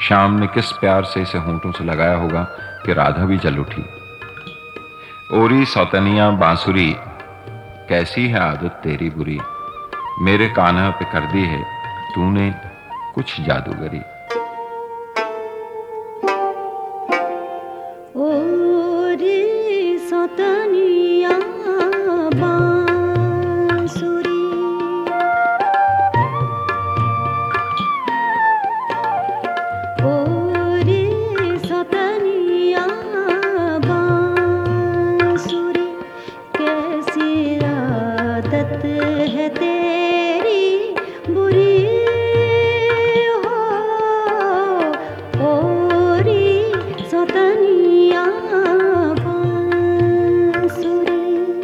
श्याम ने किस प्यार से इसे होंठों से लगाया होगा कि राधा भी जल उठी। ओरी सौतनिया बांसुरी, कैसी है आदत तेरी बुरी, मेरे कान्हा पे कर दी है तूने कुछ जादूगरी। ओरी सौतनिया बांसुरी, ओरी सौतनिया बांसुरी, कैसी आदत है तेरी बुरी हो। ओरी सौतनिया बांसुरी।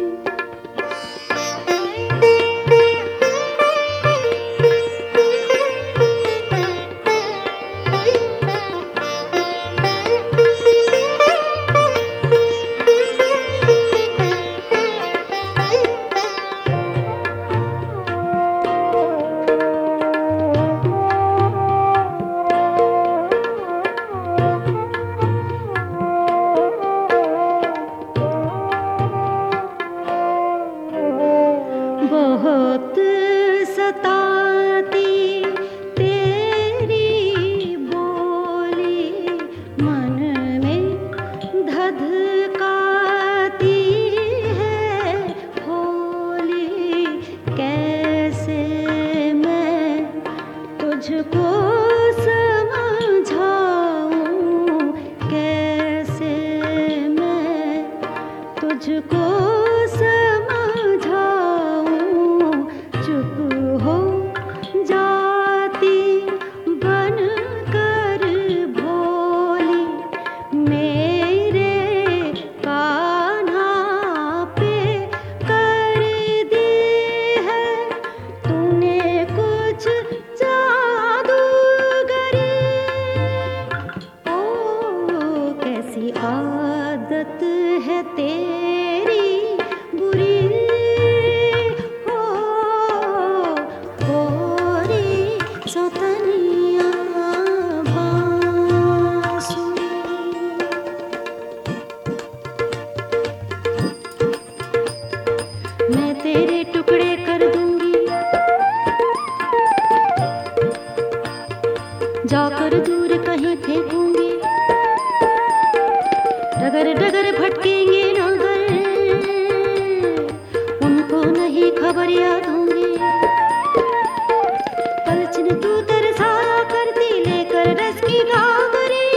बहुत सताती तेरी बोली, मन में धधकाती है होली। कैसे मैं तुझको समझाऊं, कैसे मैं तुझको चुप हो जाती बनकर भोली, मेरे कान्हा पे कर दी है तूने कुछ जादूगरी। ओ कैसी आदत है तेरी बुरी हो। ओरी सौतनिया बांसुरी। मैं तेरे टुकड़े कर दूंगी, जाकर दूर कहीं फेंकूंगी। डगर डगर भटकेंगे नगर, उनको नहीं खबर याद होंगे। पलचन तू तरसा करती लेकर रस की गागरी।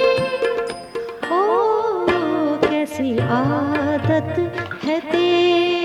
ओ कैसी आदत है तेरी